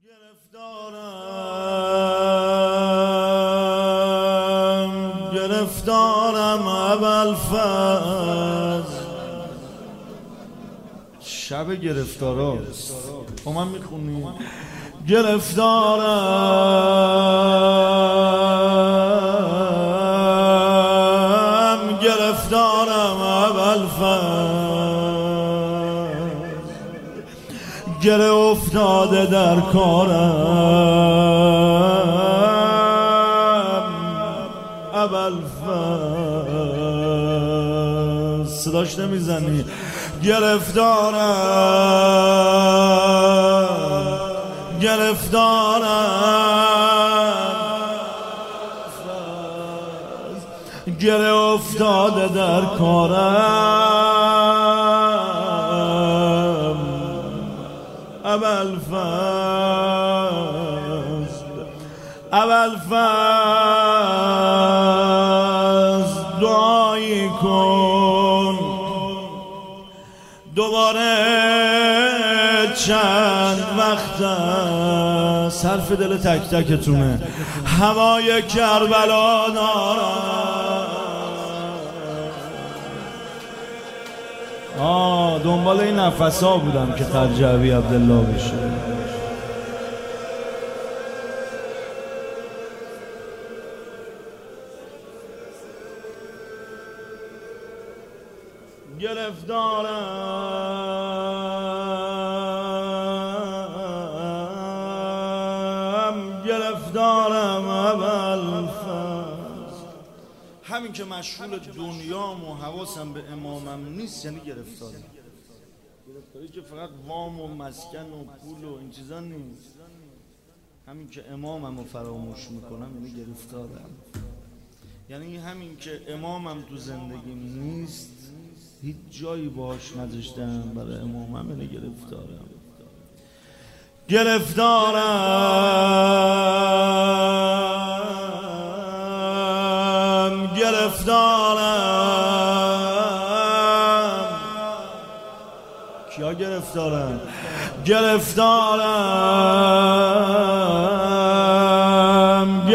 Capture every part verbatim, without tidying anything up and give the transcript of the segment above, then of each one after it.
گرفتارم گرفتارم ابوالفضل شب گرفتاراست. با من میخونی؟ گرفتارم گرفتارم ابوالفضل گره افتاده در کارم ابوالفضل صداش نمیزنی؟ گرفتارم گرفتارم گره افتاده در کارم ابوالفضل ابوالفضل دعایی کن دوباره چند وقت است حرف دل تک تکتونه هوای کربلا دارم. آه دنبال این نفسا بودم که خرجوی عبدالله بشه. گرفتارم گرفتارم ابوالفضل همین که مشغول دنیام و حواسم به امامم نیست یعنی گرفتارم. گرفتاری که فقط وام و مسکن و پول و این چیزا نیست، همین که امامم رو فراموش میکنم یعنی گرفتارم. یعنی همین که امامم تو زندگیم نیست هیچ جایی باش نذاشتم برای امامم یعنی گرفتارم. گرفتارم گرفتارم کیا گرفتارم؟ گرفتارم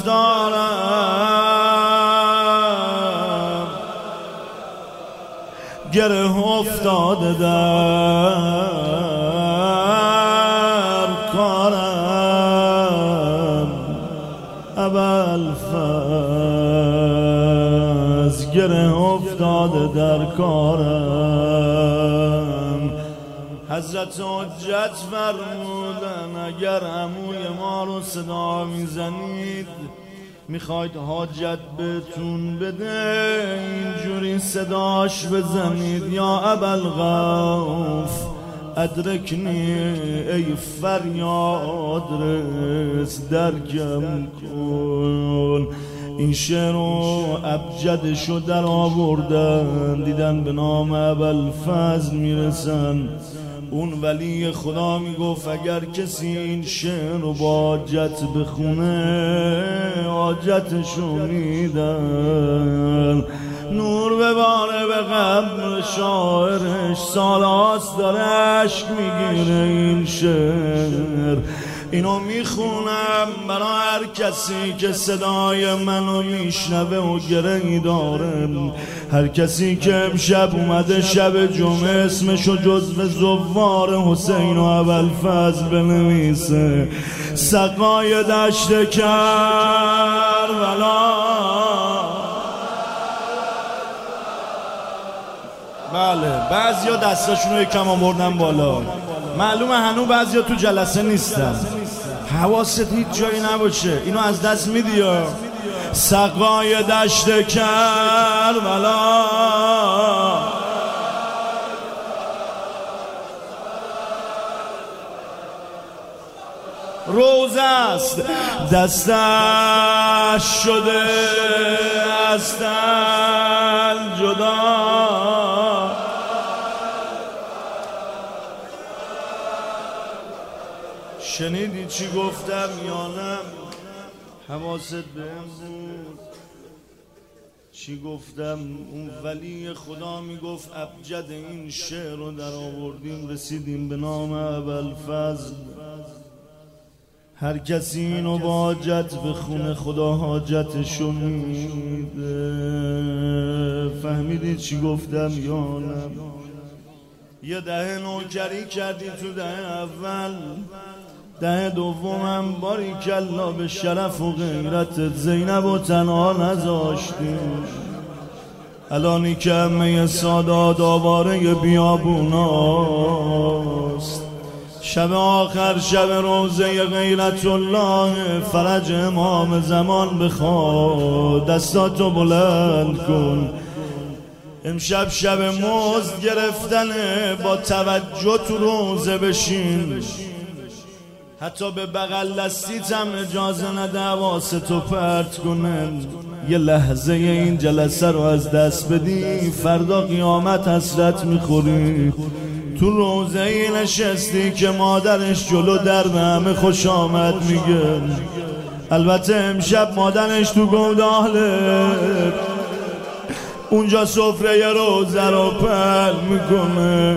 گرفتارم گره افتاده در کارم ابوالفضل گره افتاده در کارم. حضرت حجت فرمودن اگر عموی ما رو صدا میزنید میخواید حاجت بهتون بده اینجوری صداش بزنید یا ابوالغوث ادرکنی ای فریاد رس درکم کن. این شعر رو ابجدشو در آوردن دیدن به نام ابوالفضل میرسن. اون ولی خدا میگفت اگر کسی این شعر رو با حاجت بخونه حاجتشو میدن. نور بباره به قبر شاعرش سالاست داره عشق میگیره این شعر. اینو میخونم برای هر کسی که صدای منو میشنوه و گرهی داره، هر کسی که امشب اومده شب جمعه اسمشو جزو زوار حسین و ابوالفضل بنویسه. سقای دشت کربلا بله بعضیا دستاشونو یکم آوردن بالا، معلومه هنو بعضیا تو جلسه نیستن. حواست هیچ جایی نباشه اینو از دست میدی یا سقای دشت کربلا روز است دستش شده از تن جدا. شنیدی چی گفتم یا نه؟ حواست بهم بود چی گفتم؟ اون ولی خدا میگفت ابجد این شعر رو در آوردیم رسیدیم به نام ابوالفضل. هر کسی اینو با حاجت به خونه خدا حاجتشو میده. فهمیدی چی گفتم یا نه؟ یه دهه نوکری کردی تو دهه اول، دهه دومم باری کلا به شرف و غیرتت زینب و تنها نذاشتی. الانی که همه سادات آواره بیابوناست، شب آخر شب روزه غیرت الله فرج امام زمان بخواد، دستاتو بلند کن. امشب شب مزد گرفتنه، با توجه تو روزه بشین، حتی به بغل دستیت هم اجازه نده حواستو پرت کنن. یه لحظه این جلسه رو از دست بدی، فردا قیامت حسرت میخوری. تو روزه ای نشستی که مادرش جلو در به همه خوش آمد میگه، البته امشب مادرش تو گوداله، اونجا سفره ی روزه رو پهن میکنه.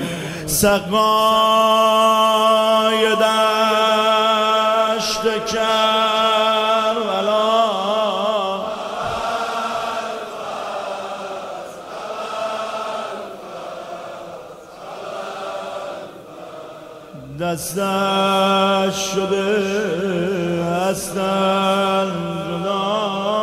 سقای دشت کربلا دستش شده هستن جدا.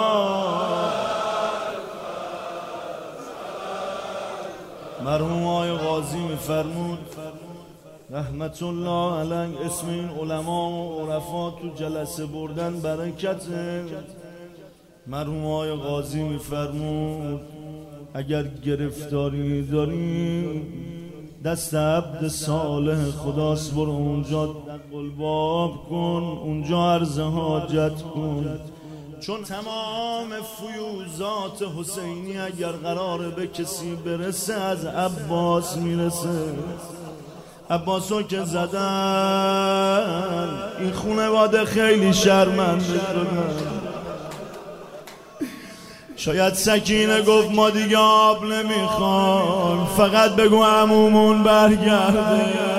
مرحوم آقای قاضی میفرمود رحمت الله علیه، اسم این علما و عرفا تو جلسه بردن برکته. مرحوم آقای قاضی میفرمود اگر گرفتاری داری دست عبد صالح خداست، برو اونجا دق الباب کن، اونجا عرض حاجت کن. چون تمام فیوزات حسینی اگر قراره به کسی برسه از عباس میرسه. عباسو که زدن این خانواده خیلی شرمنده شدن. شاید سکینه گفت ما دیگه آب نمیخوام، فقط بگو عمومون برگرده.